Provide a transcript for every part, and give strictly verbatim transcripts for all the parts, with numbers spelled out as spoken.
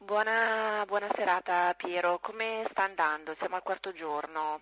Buona, buona serata Piero, come sta andando? Siamo al quarto giorno.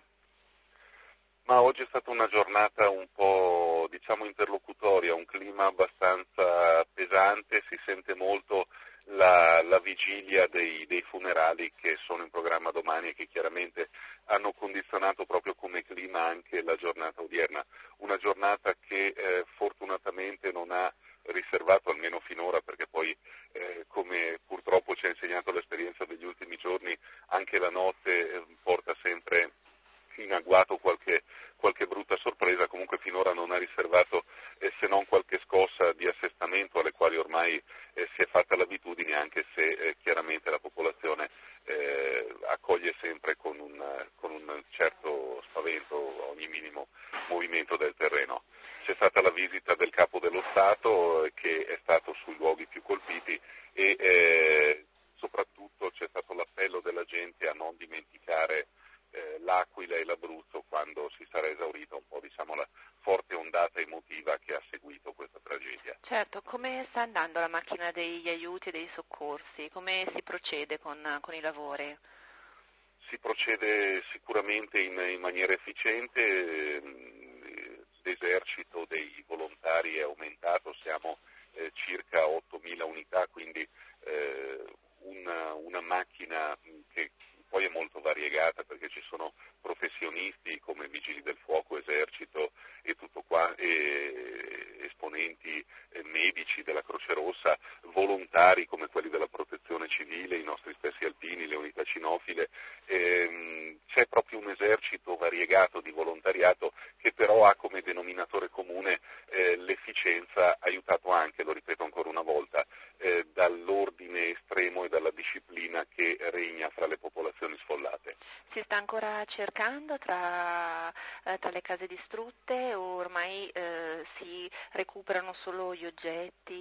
Ma oggi è stata una giornata un po', diciamo, interlocutoria, un clima abbastanza pesante, si sente molto la, la vigilia dei, dei funerali che sono in programma domani e che chiaramente hanno condizionato proprio come clima anche la giornata odierna. Una giornata che eh, fortunatamente non ha riservato, almeno finora, perché poi eh, come purtroppo ci ha insegnato l'esperienza degli ultimi giorni, anche la notte eh, porta sempre in agguato qualche, qualche brutta sorpresa. Comunque finora non ha riservato eh, se non qualche scossa di assestamento alle quali ormai eh, si è fatta l'abitudine, anche se eh, chiaramente la popolazione eh, accoglie sempre con un, con un certo spavento ogni minimo movimento del terreno. C'è stata la visita del Capo dello Stato eh, che è stato sui luoghi più colpiti e eh, soprattutto c'è stato l'appello della gente a non dimenticare eh, l'Aquila e l'Abruzzo quando si sarà esaurita un po', diciamo, la forte ondata emotiva che ha seguito questa tragedia. Certo, come sta andando la macchina degli aiuti e dei soccorsi? Come si procede con, con i lavori? Si procede sicuramente in, in maniera efficiente, ehm, l'esercito dei volontari è aumentato, siamo eh, circa ottomila unità, quindi eh, una, una macchina che poi è molto variegata perché ci sono professionisti come vigili del fuoco, esercito e tutto qua, e esponenti eh, medici della Croce Rossa, volontari come quelli della Protezione Civile, i nostri stessi alpini, le unità cinofile. Ehm, c'è proprio un esercito variegato di volontariato che però ha come denominatore comune eh, l'efficienza, aiutato anche, lo ripeto ancora una volta, eh, dall'ordine estremo e dalla disciplina che regna fra le popolazioni sfollate. Si sta ancora cercando tra, eh, tra le case distrutte o ormai eh, si recuperano solo gli oggetti,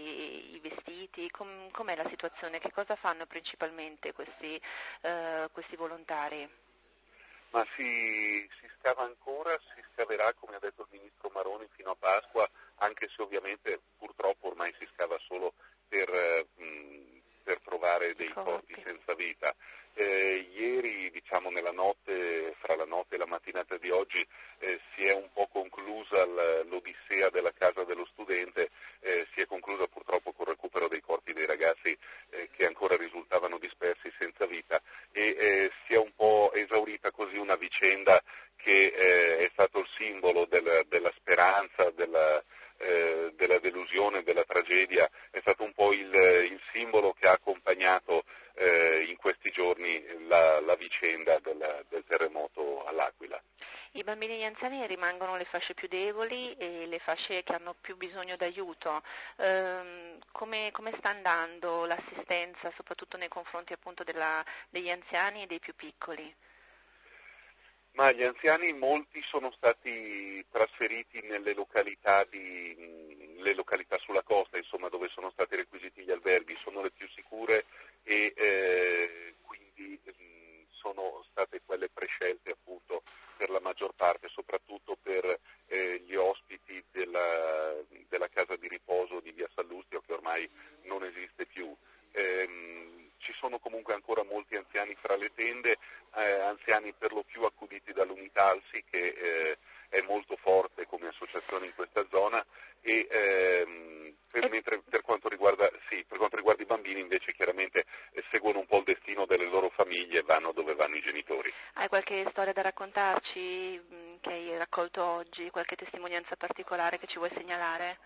i vestiti? Com- com'è la situazione? Che cosa fanno principalmente questi, eh, questi volontari? Ma si, si scava ancora, si scaverà, come ha detto il ministro Maroni, fino a Pasqua, anche se ovviamente purtroppo ormai si scava solo per, eh, mh, per trovare I dei corpi corpi. senza vita. Eh, ieri, diciamo nella notte, fra la notte e la mattinata di oggi, eh, si è un po' conclusa l- l'odissea della casa dello studente, eh, si è conclusa purtroppo col recupero dei corpi dei ragazzi eh, che ancora risultavano dispersi senza vita, e eh, si è un po' esaurita così una vicenda che eh, è stato il simbolo del, della speranza, della, eh, della delusione, della tragedia, è stato un po' il, il simbolo che ha accompagnato eh, in questi giorni la, la vicenda del, del terremoto all'Aquila. I bambini e gli anziani rimangono le fasce più deboli e le fasce che hanno più bisogno d'aiuto. Ehm, come, come sta andando l'assistenza, soprattutto nei confronti appunto della- degli anziani e dei più piccoli? Ma gli anziani, molti sono stati trasferiti nelle località, di, mh, le località sulla costa, insomma, dove sono stati requisiti gli alberghi, sono le più sicure e eh, quindi mh, sono state quelle prescelte appunto per la maggior parte, soprattutto per eh, gli ospiti della, della casa di riposo di Via Sallustio, che ormai non esiste più. Ehm, ci sono comunque ancora molti anziani fra le tende, eh, anziani per lo più accuditi dall'Unitalsi, che eh, è molto forte come associazione in questa zona, e ehm, per, E mentre per quanto riguarda, sì, per quanto riguarda i bambini invece chiaramente eh, seguono un po' il destino delle loro famiglie e vanno dove vanno i genitori. hai qualche storia da raccontarci, mh, che hai raccolto oggi, qualche testimonianza particolare che ci vuoi segnalare?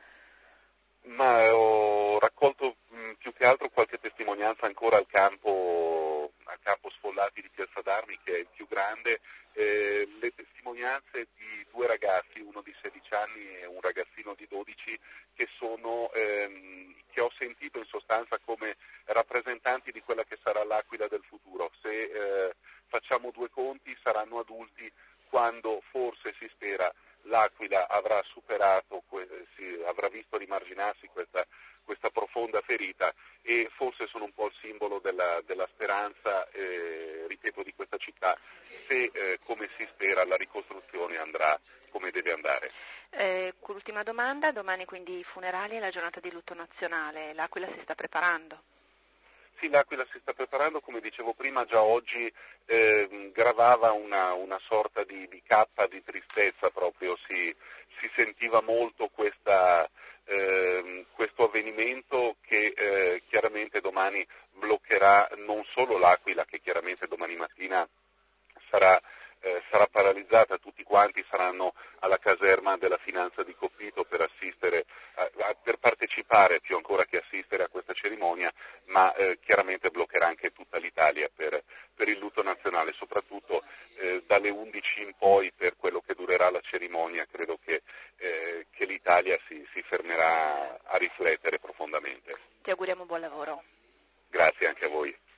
Ma ho raccolto mh, più che altro qualche testimonianza ancora al campo, al campo Sfollati di Piazza d'Armi, che è il più grande, eh, le testimonianze di due ragazzi, uno di sedici anni e un ragazzino di dodici, che sono, ehm, che ho sentito in sostanza come rappresentanti di quella che sarà l'Aquila del futuro. Se eh, facciamo due conti, saranno adulti quando forse si spera l'Aquila avrà superato, si avrà visto rimarginarsi questa, questa profonda ferita, e forse sono un po' il simbolo della, della speranza, eh, ripeto, di questa città, se eh, come si spera la ricostruzione andrà come deve andare. Eh, ultima domanda, domani quindi i funerali e la giornata di lutto nazionale, l'Aquila si sta preparando? Sì, L'Aquila si sta preparando, come dicevo prima, già oggi eh, gravava una, una sorta di, di cappa di tristezza proprio, si, si sentiva molto questa, eh, questo avvenimento che eh, chiaramente domani bloccherà non solo L'Aquila, che chiaramente domani mattina sarà, eh, sarà paralizzata, tutti quanti saranno alla caserma della Finanza di Coppito per assistere, a, a, per partecipare più ancora che assistere a questa cerimonia, ma eh, chiaramente bloccherà anche tutta l'Italia per, per il lutto nazionale, soprattutto eh, dalle undici in poi per quello che durerà la cerimonia. Credo che, eh, che l'Italia si, si fermerà a riflettere profondamente. Ti auguriamo buon lavoro. Grazie anche a voi.